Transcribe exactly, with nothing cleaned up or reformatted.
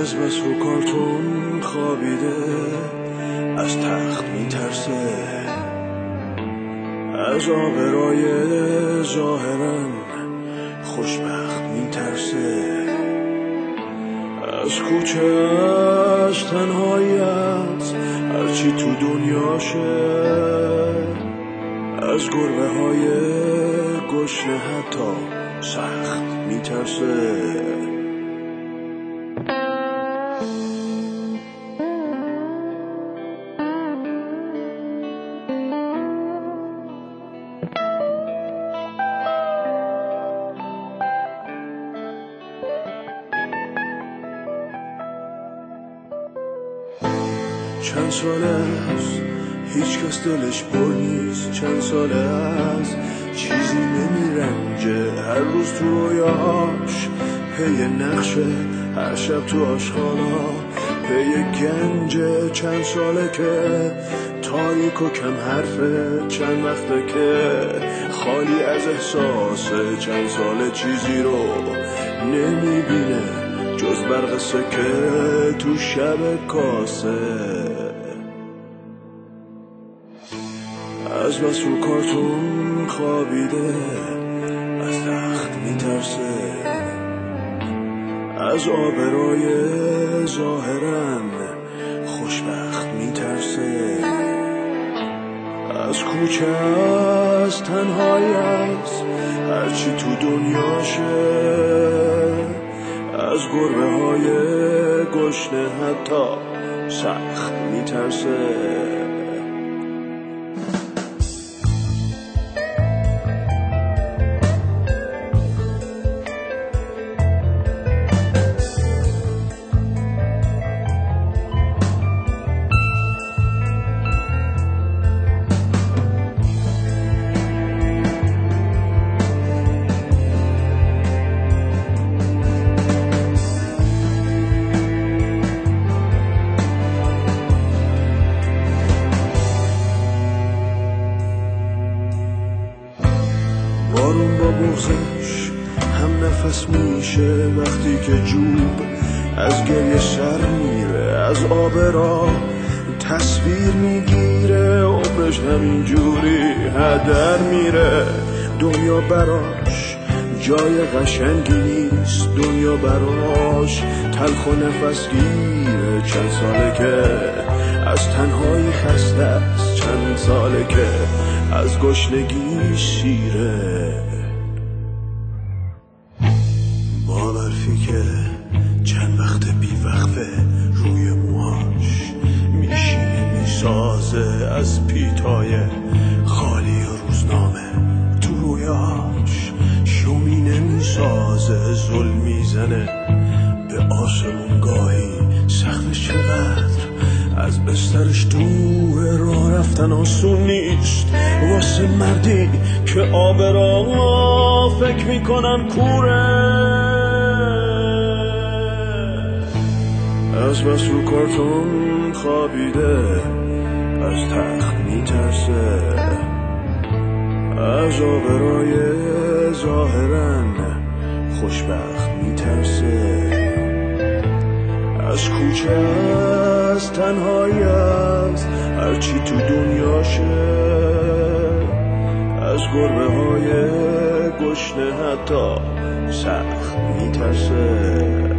از بس رو کارتون خوابیده، از تخت میترسه، از آبرای ظاهرا خوشبخت میترسه، از کوچه، از تنهاییت هرچی تو دنیاشه، از گربه های گشنه حتی سخت میترسه. چند ساله است هیچ کس دلش پر نیست، چند ساله است چیزی نمیرنجه، هر روز تو رویاش پی نقشه، هر شب تو آشخانا پی گنجه. چند ساله که تاریک و کم حرفه، چند وقته که خالی از احساسه، چند ساله چیزی رو نمیبینه جز برق سکه تو شب کاسه. از بس رو کارتون خوابیده، از تخت میترسه، از آبرای ظاهرا خوشبخت میترسه، از کوچه، از تنهاییت هرچی تو دنیاشه، از گربه های گشنه حتی سخت میترسه. بارون با بغضش هم نفس میشه، وقتی که جوب از گریه سر میره، از آبرا تصویر میگیره، عمرش همینجوری هدر میره. دنیا براش جای قشنگی نیست، دنیا براش تلخ و نفس گیره. چند ساله که از تنهایی خسته است، چند ساله که از گشنگی شیره. با برفی که چند وقت بی وقفه روی موهاش میشینه میسازه، از پیتای خالی روزنامه تو رویاش شومینه میسازه، ظلم میزنه به آسمون گاهی سقفش چقدر از بسترش دوره، راه رفتن آسون نیست واسه مردی که آبرا فکر میکنن کوره. از بس رو کارتون خوابیده، از تخت میترسه، از آبرای ظاهرا خوشبخت میترسه، از کوچه، از تنهاییت هرچی تو دنیاشه، از گربه های گشنه حتی سخت میترسه.